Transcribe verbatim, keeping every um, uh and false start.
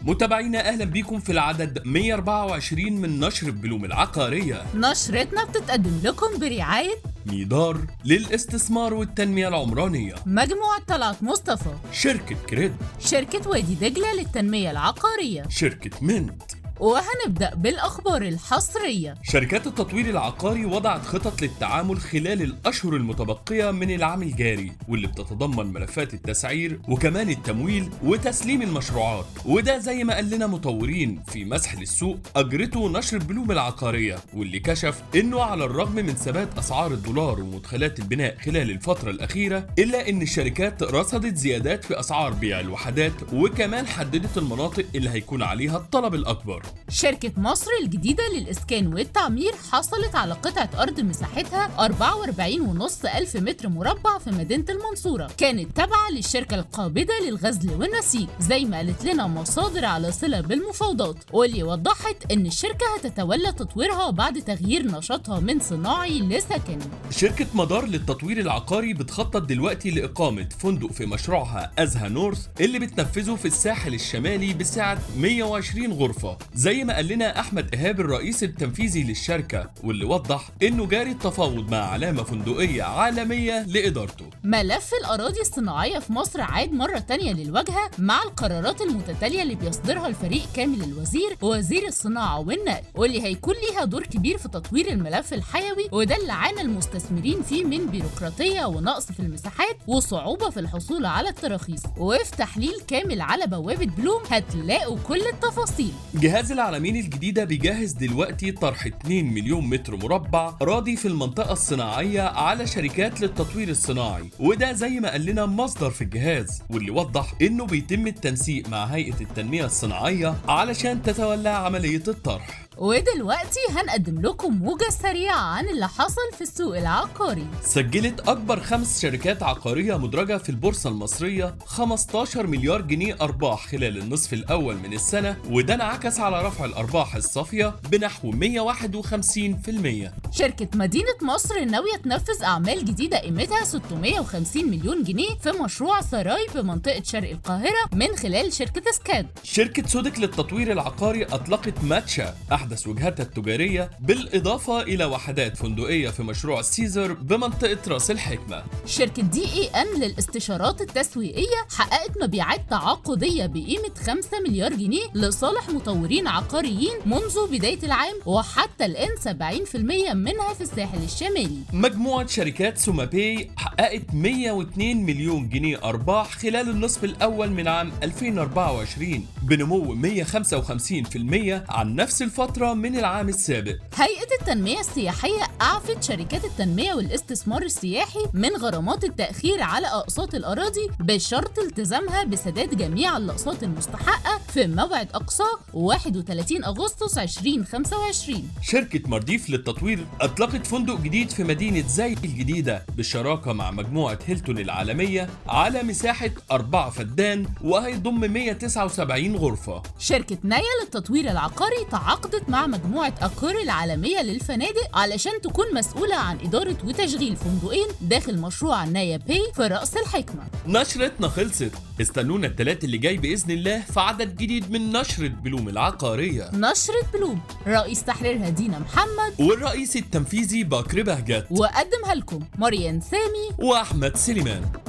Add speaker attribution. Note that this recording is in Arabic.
Speaker 1: متابعينا أهلا بيكم في العدد مية وأربعة وعشرين من نشر بلوم العقارية.
Speaker 2: نشرتنا بتتقدم لكم برعاية
Speaker 1: ميدار للاستثمار والتنمية العمرانية،
Speaker 2: مجموعة طلعت مصطفى،
Speaker 1: شركة كريد،
Speaker 2: شركة وادي دجلة للتنمية العقارية،
Speaker 1: شركة منت.
Speaker 2: وهنبدأ بالأخبار الحصرية.
Speaker 1: شركات التطوير العقاري وضعت خطط للتعامل خلال الأشهر المتبقية من العام الجاري، واللي بتتضمن ملفات التسعير وكمان التمويل وتسليم المشروعات. وده زي ما قال لنا مطورين في مسح للسوق أجرته نشر بلوم العقارية، واللي كشف إنه على الرغم من ثبات أسعار الدولار ومدخلات البناء خلال الفترة الأخيرة، إلا إن الشركات رصدت زيادات في أسعار بيع الوحدات، وكمان حددت المناطق اللي هيكون عليها الطلب الأكبر.
Speaker 2: شركة مصر الجديدة للإسكان والتعمير حصلت على قطعة أرض مساحتها أربعة وأربعين ونص ألف متر مربع في مدينة المنصورة، كانت تابعة للشركة القابضة للغزل والنسيج زي ما قالت لنا مصادر على صلة بالمفاوضات، واللي وضحت إن الشركة هتتولى تطويرها بعد تغيير نشاطها من صناعي لسكني.
Speaker 1: شركة مدار للتطوير العقاري بتخطط دلوقتي لإقامة فندق في مشروعها أزها نورث اللي بتنفذه في الساحل الشمالي بسعة مية وعشرين غرفة، زي ما قال لنا احمد ايهاب الرئيس التنفيذي للشركه، واللي وضح انه جاري التفاوض مع علامه فندقيه عالميه لادارته.
Speaker 2: ملف الاراضي الصناعيه في مصر عاد مره تانية للواجهه مع القرارات المتتاليه اللي بيصدرها الفريق كامل الوزير ووزير الصناعه والنقل، واللي هيكون ليها دور كبير في تطوير الملف الحيوي، وده اللي عانى المستثمرين فيه من بيروقراطيه ونقص في المساحات وصعوبه في الحصول على التراخيص. وفي تحليل كامل على بوابه بلوم هتلاقوا كل التفاصيل.
Speaker 1: جهاز العلمين الجديدة بيجهز دلوقتي طرح اتنين مليون متر مربع أراضي في المنطقة الصناعية على شركات للتطوير الصناعي، وده زي ما قال لنا مصدر في الجهاز، واللي وضح إنه بيتم التنسيق مع هيئة التنمية الصناعية علشان تتولى عملية الطرح.
Speaker 2: ودلوقتي هنقدم لكم موجة سريعة عن اللي حصل في السوق العقاري.
Speaker 1: سجلت أكبر خمس شركات عقارية مدرجة في البورصة المصرية خمستاشر مليار جنيه أرباح خلال النصف الأول من السنة، وده انعكس على رفع الأرباح الصافية بنحو مية وواحد وخمسين بالمية.
Speaker 2: شركة مدينة مصر ناوية تنفذ أعمال جديدة قيمتها ستمية وخمسين مليون جنيه في مشروع سراي بمنطقة شرق القاهرة من خلال شركة سكاد.
Speaker 1: شركة سودك للتطوير العقاري أطلقت ماتشا أحدث وجهاتها التجارية، بالإضافة إلى وحدات فندقية في مشروع سيزر بمنطقة راس الحكمة.
Speaker 2: شركة دي اي ام للاستشارات التسويقية حققت مبيعات تعاقدية بقيمة خمسة مليار جنيه لصالح مطورين عقاريين منذ بداية العام، وحتى الآن سبعين بالمية منها في الساحل الشمالي.
Speaker 1: مجموعة شركات سومابي حققت مية واتنين مليون جنيه أرباح خلال النصف الأول من عام ألفين وأربعة وعشرين بنمو مية وخمسة وخمسين بالمية عن نفس الفترة من العام السابق.
Speaker 2: هيئة التنمية السياحية أعفت شركات التنمية والاستثمار السياحي من غرامات التأخير على أقساط الأراضي بشرط التزامها بسداد جميع الأقساط المستحقة في موعد أقصاه واحد وثلاثين أغسطس ألفين وخمسة وعشرين.
Speaker 1: شركة مرديف للتطوير أطلقت فندق جديد في مدينة زايد الجديدة بالشراكة مع مجموعة هيلتون العالمية على مساحة أربعة فدان، وهيضم مية وتسعة وسبعين غرفة.
Speaker 2: شركة نايا للتطوير العقاري تعاقدت مع مجموعة أكور العالمية للفنادق علشان تكون مسؤولة عن إدارة وتشغيل فندقين داخل مشروع نايا باي في رأس الحكمة.
Speaker 1: نشرتنا خلصت، استنونا التلات اللي جاي بإذن الله في عدد جديد من نشرة بلوم العقارية.
Speaker 2: نشرة بلوم رئيس تحريرها دينا محمد،
Speaker 1: والرئيس التنفيذي بكر بهجت،
Speaker 2: وقدمها لكم مريان سامي
Speaker 1: وأحمد سليمان.